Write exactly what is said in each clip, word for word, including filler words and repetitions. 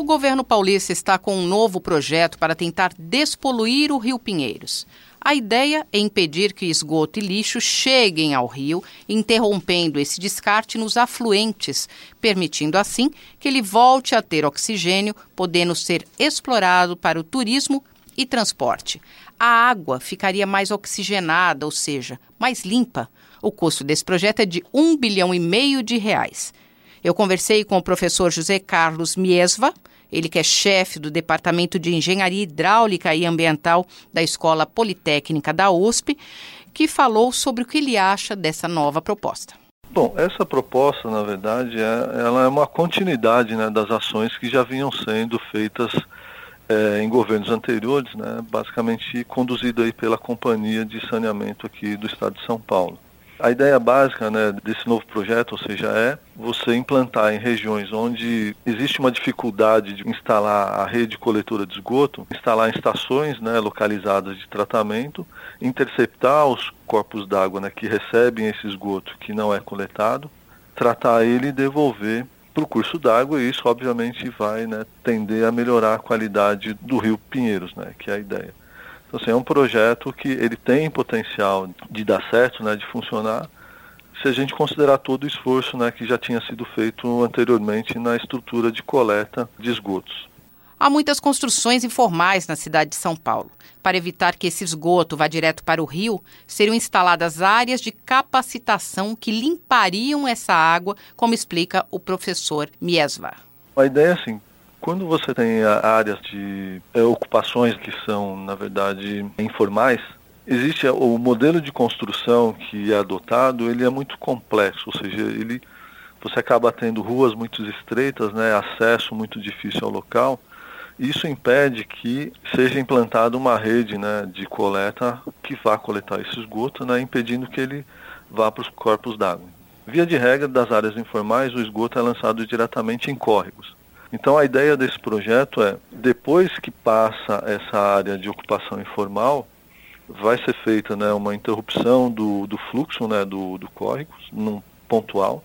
O governo paulista está com um novo projeto para tentar despoluir o Rio Pinheiros. A ideia é impedir que esgoto e lixo cheguem ao rio, interrompendo esse descarte nos afluentes, permitindo assim que ele volte a ter oxigênio, podendo ser explorado para o turismo e transporte. A água ficaria mais oxigenada, ou seja, mais limpa. O custo desse projeto é de um bilhão e meio de reais. Eu conversei com o professor José Carlos Miesva, ele que é chefe do Departamento de Engenharia Hidráulica e Ambiental da Escola Politécnica da U S P, que falou sobre o que ele acha dessa nova proposta. Bom, essa proposta, na verdade, é, ela é uma continuidade, né, das ações que já vinham sendo feitas é, em governos anteriores, né, basicamente conduzido aí pela Companhia de Saneamento aqui do Estado de São Paulo. A ideia básica, né, desse novo projeto, ou seja, é você implantar em regiões onde existe uma dificuldade de instalar a rede coletora de esgoto, instalar estações, né, localizadas de tratamento, interceptar os corpos d'água, né, que recebem esse esgoto que não é coletado, tratar ele e devolver para o curso d'água, e isso obviamente vai, né, tender a melhorar a qualidade do Rio Pinheiros, né, que é a ideia. Então, assim, é um projeto que ele tem potencial de dar certo, né, de funcionar, se a gente considerar todo o esforço, né, que já tinha sido feito anteriormente na estrutura de coleta de esgotos. Há muitas construções informais na cidade de São Paulo. Para evitar que esse esgoto vá direto para o rio, seriam instaladas áreas de capacitação que limpariam essa água, como explica o professor Miesva. A ideia é assim, quando você tem áreas de é, ocupações que são, na verdade, informais, existe o modelo de construção que é adotado, ele é muito complexo, ou seja, ele, você acaba tendo ruas muito estreitas, né, acesso muito difícil ao local. Isso impede que seja implantada uma rede, né, de coleta que vá coletar esse esgoto, né, impedindo que ele vá para os corpos d'água. Via de regra, das áreas informais, o esgoto é lançado diretamente em córregos. Então a ideia desse projeto é, depois que passa essa área de ocupação informal, vai ser feita, né, uma interrupção do, do fluxo, né, do, do córrego, num pontual.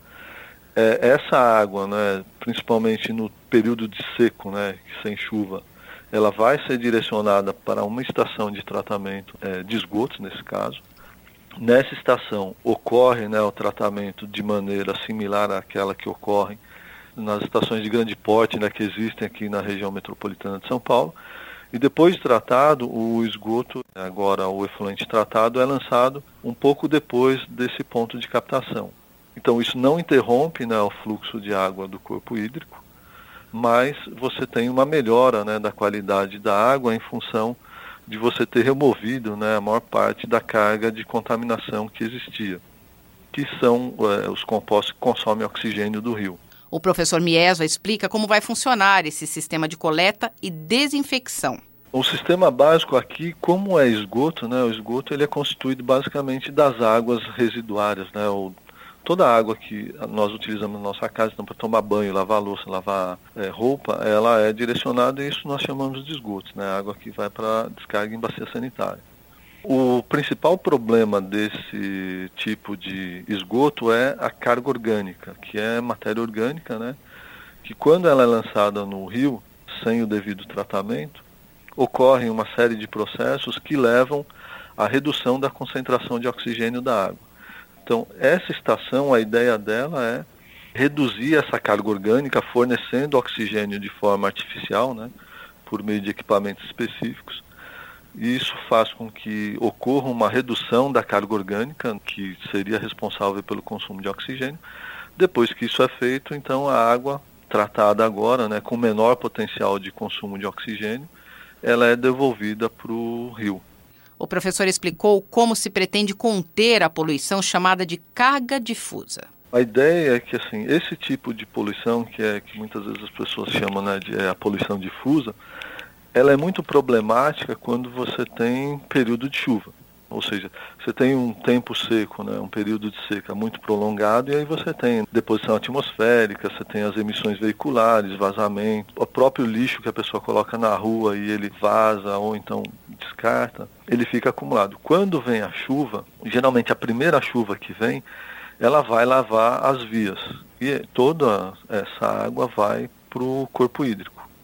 É, essa água, né, principalmente no período de seco, né, sem chuva, ela vai ser direcionada para uma estação de tratamento é, de esgotos, nesse caso. Nessa estação ocorre, né, o tratamento de maneira similar àquela que ocorre nas estações de grande porte, né, que existem aqui na região metropolitana de São Paulo. E depois de tratado, o esgoto, agora o efluente tratado, é lançado um pouco depois desse ponto de captação. Então isso não interrompe, né, o fluxo de água do corpo hídrico, mas você tem uma melhora, né, da qualidade da água em função de você ter removido, né, a maior parte da carga de contaminação que existia, que são é, os compostos que consomem oxigênio do rio. O professor Miesva explica como vai funcionar esse sistema de coleta e desinfecção. O sistema básico aqui, como é esgoto, né, o esgoto ele é constituído basicamente das águas residuárias, né, ou toda a água que nós utilizamos na nossa casa, então, para tomar banho, lavar louça, lavar é, roupa, ela é direcionada e isso nós chamamos de esgoto, né, água que vai para descarga em bacia sanitária. O principal problema desse tipo de esgoto é a carga orgânica, que é matéria orgânica, né, que quando ela é lançada no rio, sem o devido tratamento, ocorre uma série de processos que levam à redução da concentração de oxigênio da água. Então, essa estação, a ideia dela é reduzir essa carga orgânica, fornecendo oxigênio de forma artificial, né, por meio de equipamentos específicos. E isso faz com que ocorra uma redução da carga orgânica, que seria responsável pelo consumo de oxigênio. Depois que isso é feito, então a água tratada agora, né, com menor potencial de consumo de oxigênio, ela é devolvida para o rio. O professor explicou como se pretende conter a poluição chamada de carga difusa. A ideia é que, assim, esse tipo de poluição, que é que muitas vezes as pessoas chamam, né, de é a poluição difusa, ela é muito problemática quando você tem período de chuva. Ou seja, você tem um tempo seco, né, um período de seca muito prolongado, e aí você tem deposição atmosférica, você tem as emissões veiculares, vazamento, o próprio lixo que a pessoa coloca na rua e ele vaza ou então descarta, ele fica acumulado. Quando vem a chuva, geralmente a primeira chuva que vem, ela vai lavar as vias, e toda essa água vai para o corpo hídrico.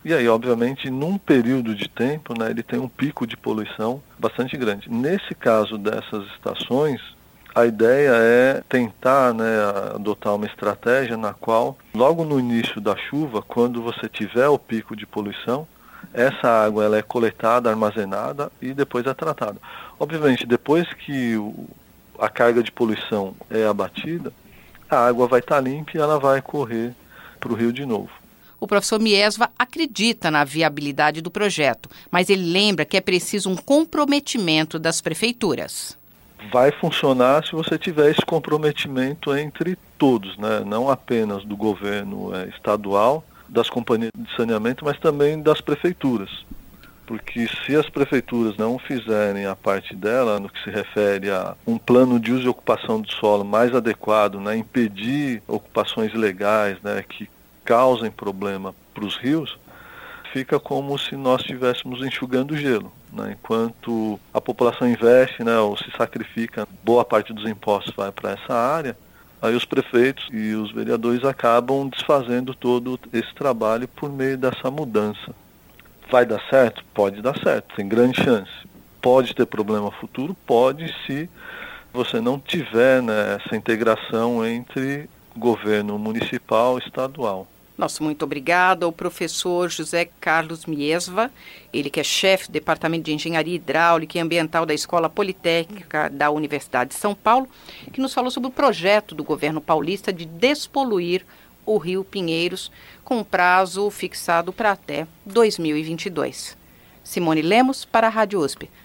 E aí, obviamente, num período de tempo, né, ele tem um pico de poluição bastante grande. Nesse caso dessas estações, a ideia é tentar, né, adotar uma estratégia na qual, logo no início da chuva, quando você tiver o pico de poluição, essa água ela é coletada, armazenada e depois é tratada. Obviamente, depois que o, a carga de poluição é abatida, a água vai estar limpa e ela vai correr para o rio de novo. O professor Miesva acredita na viabilidade do projeto, mas ele lembra que é preciso um comprometimento das prefeituras. Vai funcionar se você tiver esse comprometimento entre todos, né? Não apenas do governo é, estadual, das companhias de saneamento, mas também das prefeituras. Porque se as prefeituras não fizerem a parte dela, no que se refere a um plano de uso e ocupação do solo mais adequado, né? Impedir ocupações ilegais, né? Que causem problema para os rios, fica como se nós estivéssemos enxugando gelo, né? Enquanto a população investe, né, ou se sacrifica, boa parte dos impostos vai para essa área, aí os prefeitos e os vereadores acabam desfazendo todo esse trabalho por meio dessa mudança. Vai dar certo? Pode dar certo, tem grande chance. Pode ter problema futuro? Pode, se você não tiver, né, essa integração entre governo municipal e estadual. Nosso muito obrigado ao professor José Carlos Miesva, ele que é chefe do Departamento de Engenharia Hidráulica e Ambiental da Escola Politécnica da Universidade de São Paulo, que nos falou sobre o projeto do governo paulista de despoluir o Rio Pinheiros, com prazo fixado para até dois mil e vinte e dois. Simone Lemos, para a Rádio U S P.